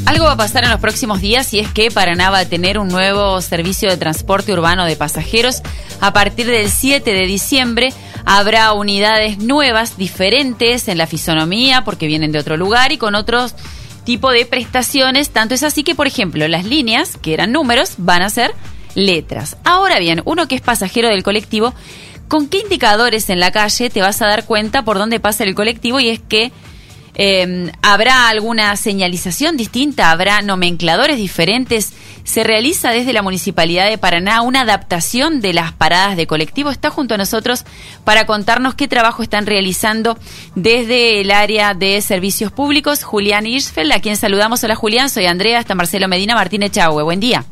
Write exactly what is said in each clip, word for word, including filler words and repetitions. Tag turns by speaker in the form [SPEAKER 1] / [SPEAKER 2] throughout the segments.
[SPEAKER 1] Algo va a pasar en los próximos días y es que Paraná va a tener un nuevo servicio de transporte urbano de pasajeros. A partir del siete de diciembre habrá unidades nuevas, diferentes en la fisonomía porque vienen de otro lugar y con otros tipo de prestaciones. Tanto es así que, por ejemplo, las líneas, que eran números, van a ser letras. Ahora bien, uno que es pasajero del colectivo, ¿con qué indicadores en la calle te vas a dar cuenta por dónde pasa el colectivo? Y es que Eh, ¿habrá alguna señalización distinta? ¿Habrá nomencladores diferentes? ¿Se realiza desde la Municipalidad de Paraná una adaptación de las paradas de colectivo? Está junto a nosotros para contarnos qué trabajo están realizando desde el área de servicios públicos, Julián Hirschfeld, a quien saludamos. Hola Julián, soy Andrea, está Marcelo Medina, Martín Echagüe. Buen día.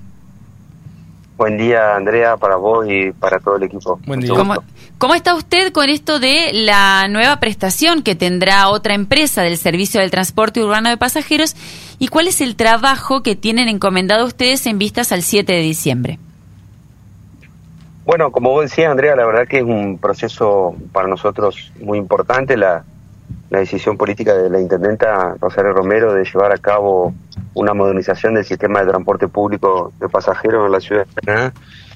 [SPEAKER 2] Buen día, Andrea, para vos y para todo el equipo.
[SPEAKER 3] Buen día.
[SPEAKER 1] ¿Cómo, ¿Cómo está usted con esto de la nueva prestación que tendrá otra empresa del servicio del transporte urbano de pasajeros? ¿Y cuál es el trabajo que tienen encomendado ustedes en vistas al siete de diciembre?
[SPEAKER 2] Bueno, como vos decías, Andrea, la verdad que es un proceso para nosotros muy importante, la, la decisión política de la intendenta Rosario Romero de llevar a cabo una modernización del sistema de transporte público de pasajeros en la ciudad de Paraná.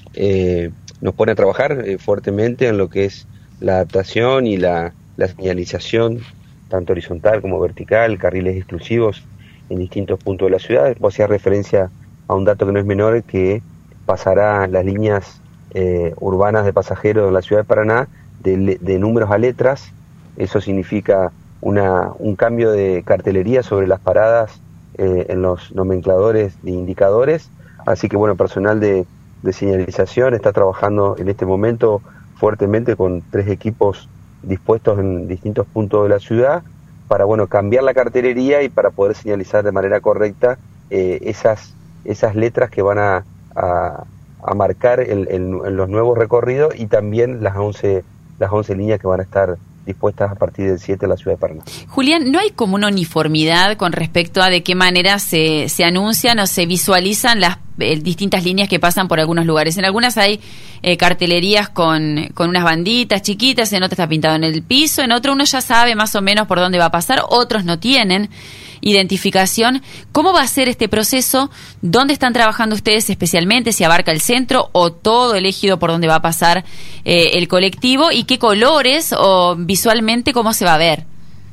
[SPEAKER 2] Eh, nos pone a trabajar eh, fuertemente en lo que es la adaptación y la, la señalización, tanto horizontal como vertical, carriles exclusivos en distintos puntos de la ciudad. Vos hacías referencia a un dato que no es menor, que pasará las líneas eh, urbanas de pasajeros en la ciudad de Paraná de, de números a letras. Eso significa una, un cambio de cartelería sobre las paradas eh, en los nomencladores de indicadores. Así que bueno, personal de de señalización está trabajando en este momento fuertemente con tres equipos dispuestos en distintos puntos de la ciudad para bueno cambiar la cartelería y para poder señalizar de manera correcta eh, esas esas letras que van a, a, a marcar el, el, en los nuevos recorridos y también las once las once líneas que van a estar dispuestas a partir del siete en la ciudad de Paraná.
[SPEAKER 1] Julián, ¿no hay como una uniformidad con respecto a de qué manera se, se anuncian o se visualizan las eh, distintas líneas que pasan por algunos lugares? En algunas hay eh, cartelerías con, con unas banditas chiquitas, en otras está pintado en el piso, en otro uno ya sabe más o menos por dónde va a pasar, otros no tienen identificación. ¿Cómo va a ser este proceso? ¿Dónde están trabajando ustedes especialmente? ¿Si abarca el centro o todo el ejido por donde va a pasar eh, el colectivo? ¿Y qué colores o visualmente cómo se va a ver?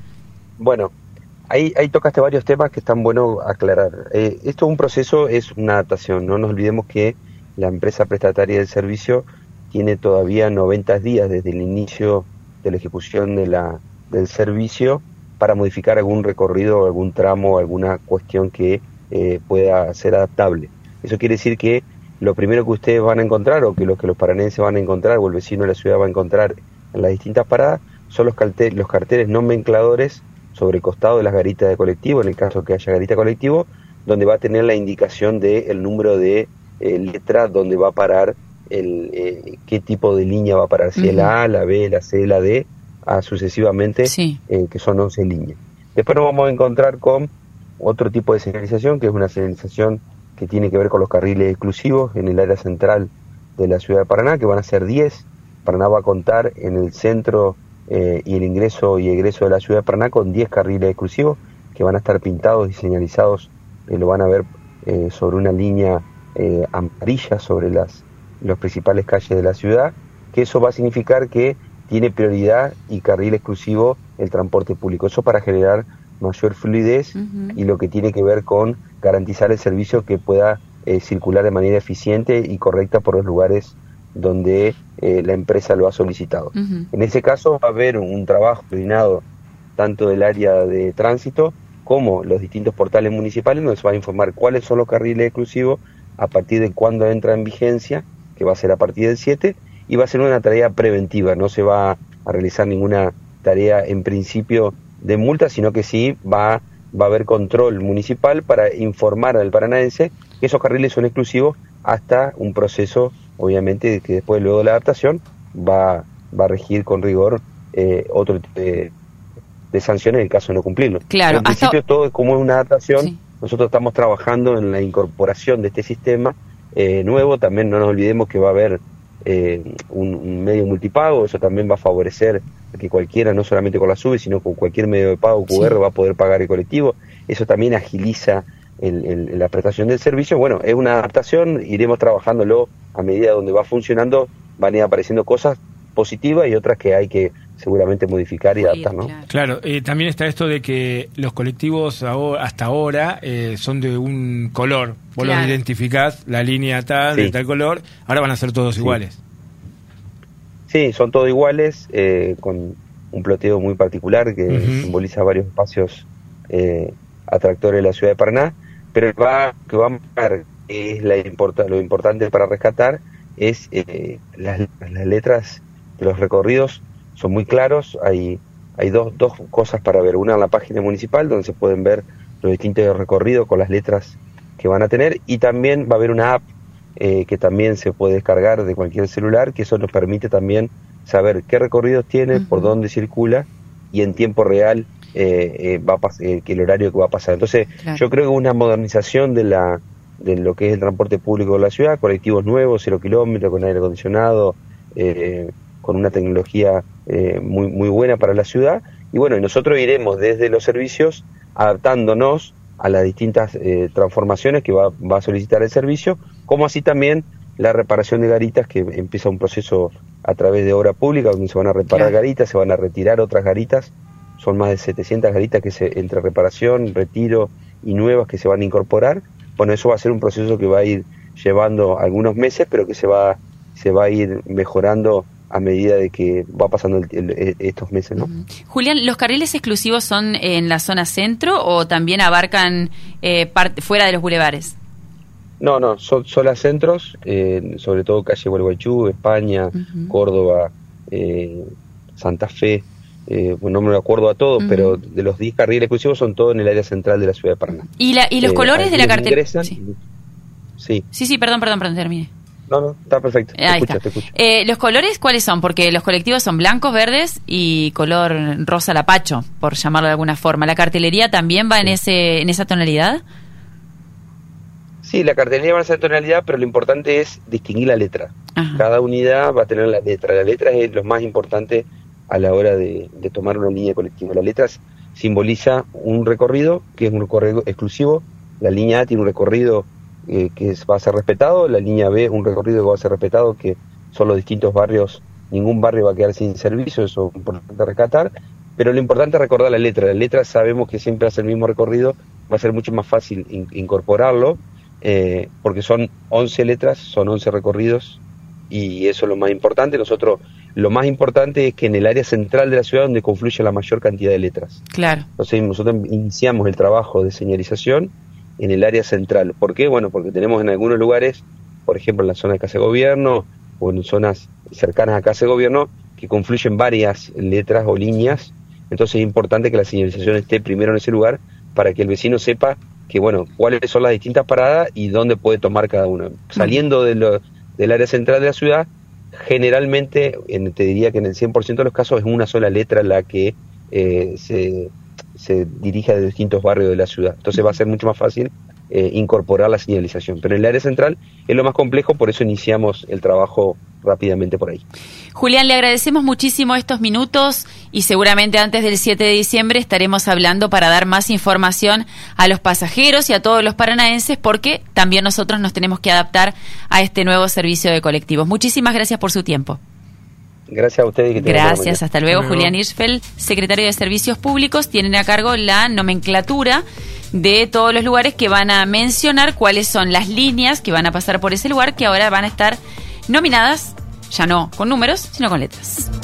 [SPEAKER 2] Bueno, ahí, ahí tocaste varios temas que están buenos aclarar. Eh, esto es un proceso, es una adaptación. No nos olvidemos que la empresa prestataria del servicio tiene todavía noventa días desde el inicio de la ejecución de la, del servicio para modificar algún recorrido, algún tramo, alguna cuestión que eh, pueda ser adaptable. Eso quiere decir que lo primero que ustedes van a encontrar, o que los que los paranenses van a encontrar, o el vecino de la ciudad va a encontrar en las distintas paradas, son los carteles, los carteles nomencladores sobre el costado de las garitas de colectivo, en el caso que haya garita colectivo, donde va a tener la indicación del número de eh, letra donde va a parar, el eh, qué tipo de línea va a parar, si uh-huh. es la A, la B, la C, la D, a sucesivamente, sí. eh, que son once líneas. Después nos vamos a encontrar con otro tipo de señalización, que es una señalización que tiene que ver con los carriles exclusivos en el área central de la ciudad de Paraná, que van a ser diez. Paraná va a contar en el centro eh, y el ingreso y egreso de la ciudad de Paraná con diez carriles exclusivos que van a estar pintados y señalizados, eh, lo van a ver eh, sobre una línea eh, amarilla sobre las las principales calles de la ciudad, que eso va a significar que tiene prioridad y carril exclusivo el transporte público. Eso para generar mayor fluidez uh-huh. y lo que tiene que ver con garantizar el servicio que pueda eh, circular de manera eficiente y correcta por los lugares donde eh, la empresa lo ha solicitado. Uh-huh. En ese caso va a haber un trabajo coordinado tanto del área de tránsito como los distintos portales municipales, donde se va a informar cuáles son los carriles exclusivos, a partir de cuándo entra en vigencia, que va a ser a partir del siete, y va a ser una tarea preventiva, no se va a realizar ninguna tarea en principio de multa, sino que sí va, va a haber control municipal para informar al paranaense que esos carriles son exclusivos hasta un proceso, obviamente, que después luego de la adaptación va, va a regir con rigor eh, otro tipo de, de sanciones en el caso de no cumplirlo.
[SPEAKER 1] Claro,
[SPEAKER 2] en principio
[SPEAKER 1] hasta...
[SPEAKER 2] todo es como una adaptación,
[SPEAKER 1] sí.
[SPEAKER 2] Nosotros estamos trabajando en la incorporación de este sistema eh, nuevo, también no nos olvidemos que va a haber Eh, un, un medio multipago, eso también va a favorecer que cualquiera, no solamente con la SUBE, sino con cualquier medio de pago Q R, sí. va a poder pagar el colectivo. Eso también agiliza el, el, la prestación del servicio. Bueno, es una adaptación, iremos trabajándolo a medida donde va funcionando, van a ir apareciendo cosas positivas y otras que hay que seguramente modificar y adaptar, ¿no?
[SPEAKER 3] Claro, claro eh, también está esto de que los colectivos ahora, hasta ahora eh, son de un color. Vos claro. los identificás, la línea tal, sí. de tal color, ahora van a ser todos sí. iguales.
[SPEAKER 2] Sí, son todos iguales, eh, con un ploteo muy particular que uh-huh. simboliza varios espacios eh, atractores de la ciudad de Paraná, pero va, que va a marcar, es la importa, lo importante para rescatar, es eh, las, las letras de los recorridos son muy claros, hay hay dos, dos cosas para ver, una en la página municipal donde se pueden ver los distintos recorridos con las letras que van a tener, y también va a haber una app eh, que también se puede descargar de cualquier celular, que eso nos permite también saber qué recorridos tiene, uh-huh. por dónde circula y en tiempo real eh, eh, va a pas- eh, el horario que va a pasar. Entonces claro. yo creo que una modernización de la de lo que es el transporte público de la ciudad, colectivos nuevos, cero kilómetros, con aire acondicionado, eh, con una tecnología eh, muy muy buena para la ciudad, y bueno, y nosotros iremos desde los servicios adaptándonos a las distintas eh, transformaciones que va, va a solicitar el servicio, como así también la reparación de garitas, que empieza un proceso a través de obra pública, donde se van a reparar claro. garitas, se van a retirar otras garitas, son más de setecientas garitas que se entre reparación, retiro y nuevas que se van a incorporar. Bueno, eso va a ser un proceso que va a ir llevando algunos meses, pero que se va se va a ir mejorando a medida de que va pasando el, el, estos meses, ¿no? Uh-huh.
[SPEAKER 1] Julián, ¿los carriles exclusivos son en la zona centro o también abarcan eh, parte, fuera de los bulevares?
[SPEAKER 2] No, no, son solo centros, eh, sobre todo calle Gualeguaychú, España, uh-huh. Córdoba, eh, Santa Fe, eh, bueno, no me acuerdo a todos, uh-huh. pero de los diez carriles exclusivos son todos en el área central de la ciudad de Paraná.
[SPEAKER 1] ¿Y, la, y los eh, colores de la cartera?
[SPEAKER 2] Sí. sí.
[SPEAKER 1] Sí, sí, perdón, perdón, perdón, termine.
[SPEAKER 2] No, no, está perfecto. Te
[SPEAKER 1] Ahí
[SPEAKER 2] escucho,
[SPEAKER 1] está.
[SPEAKER 2] te escucho.
[SPEAKER 1] Eh, ¿Los colores cuáles son? Porque los colectivos son blancos, verdes y color rosa lapacho, por llamarlo de alguna forma. ¿La cartelería también va en ese en esa tonalidad?
[SPEAKER 2] Sí, la cartelería va en esa tonalidad, pero lo importante es distinguir la letra. Ajá. Cada unidad va a tener la letra. La letra es lo más importante a la hora de, de tomar una línea colectiva. La letra simboliza un recorrido, que es un recorrido exclusivo. La línea A tiene un recorrido eh, que va a ser respetado. La línea B, un recorrido que va a ser respetado, que son los distintos barrios. Ningún barrio va a quedar sin servicio, eso es importante rescatar. Pero lo importante es recordar la letra. La letra sabemos que siempre hace el mismo recorrido. Va a ser mucho más fácil in- incorporarlo. Eh, porque son once letras, son once recorridos, y eso es lo más importante. Nosotros, lo más importante es que en el área central de la ciudad donde confluye la mayor cantidad de letras.
[SPEAKER 1] Claro.
[SPEAKER 2] Entonces nosotros iniciamos el trabajo de señalización en el área central. ¿Por qué? Bueno, porque tenemos en algunos lugares, por ejemplo en la zona de Casa de Gobierno o en zonas cercanas a Casa de Gobierno, que confluyen varias letras o líneas. Entonces es importante que la señalización esté primero en ese lugar para que el vecino sepa que, bueno, cuáles son las distintas paradas y dónde puede tomar cada una. Saliendo de lo, del área central de la ciudad, generalmente, en, te diría que en el cien por ciento de los casos es una sola letra la que eh, se, se dirige a distintos barrios de la ciudad. Entonces va a ser mucho más fácil eh, incorporar la señalización. Pero en el área central es lo más complejo, por eso iniciamos el trabajo rápidamente por ahí.
[SPEAKER 1] Julián, le agradecemos muchísimo estos minutos y seguramente antes del siete de diciembre estaremos hablando para dar más información a los pasajeros y a todos los paranaenses, porque también nosotros nos tenemos que adaptar a este nuevo servicio de colectivos. Muchísimas gracias por su tiempo.
[SPEAKER 2] Gracias a ustedes. Que
[SPEAKER 1] gracias, hasta luego. No. Julián Hirschfeld, secretario de Servicios Públicos, tienen a cargo la nomenclatura de todos los lugares que van a mencionar, cuáles son las líneas que van a pasar por ese lugar, que ahora van a estar nominadas, ya no con números, sino con letras.